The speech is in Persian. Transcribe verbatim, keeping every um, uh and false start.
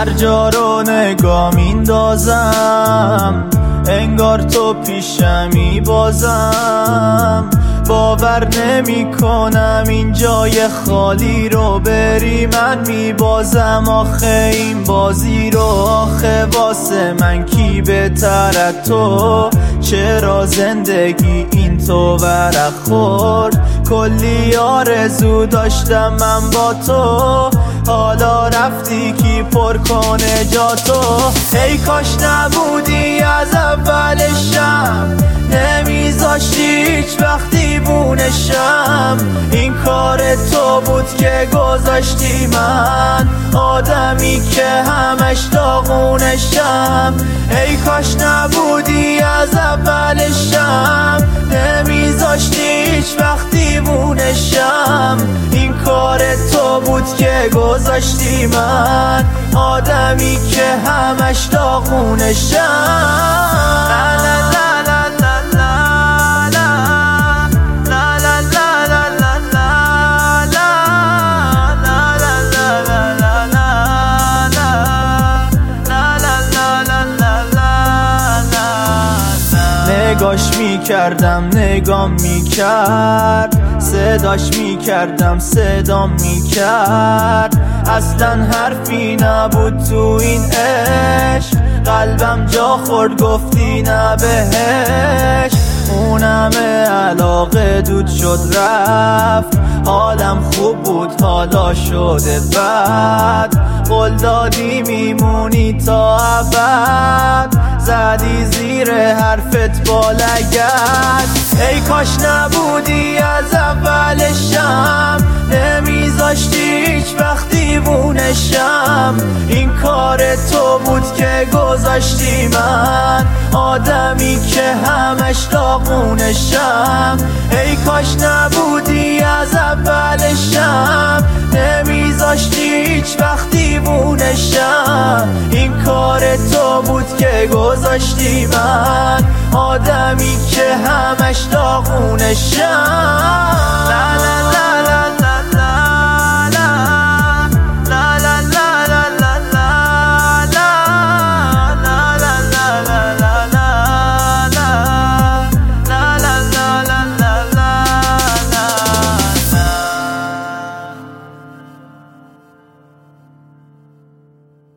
هر جا رو نگاه میندازم انگار تو پیشمی بازم. باور نمی کنم این جای خالی رو بری من میبازم. آخه این بازی رو آخه واسه من کی بهتر تو؟ چرا زندگی این تو ورق خورد؟ کلی آرزو داشتم من با تو، حالا رفتی کی پر کنه جا تو؟ ای کاش نبودی از اول شب، نمیذاشتی هیچ وقت دیوونشم. این کار تو بود که گذاشتی من آدمی که همش داغونشم. ای کاش نبودی از اول شب، نمیذاشتی هیچ وقت دیوونشم. این کار تو بود که گذاشتی من آدمی که همش داغونشم. نگاش میکردم نگام میکرد، صداش میکردم صدام میکرد. اصلا حرفی نبود تو این عشق، قلبم جا خورد گفتی نه بهش. اونمه علاقه دود شد رفت، حالم خوب بود حالا شده بد. قول دادی میمونی تا ابد، زدی زیر حرفت با لگد. ای کاش نبودی از اولشم، نمیذاشتی هیچ وقت دیوونشم. این کار تو بود که گذاشتی من آدمی که همش داغونشم. ای کاش نبودی از اولشم، نمیذاشتی هیچ وقت دیوونشم. این کار تو بود که گذاشتی من آدمی که همش داغونشم. لا لا لا لا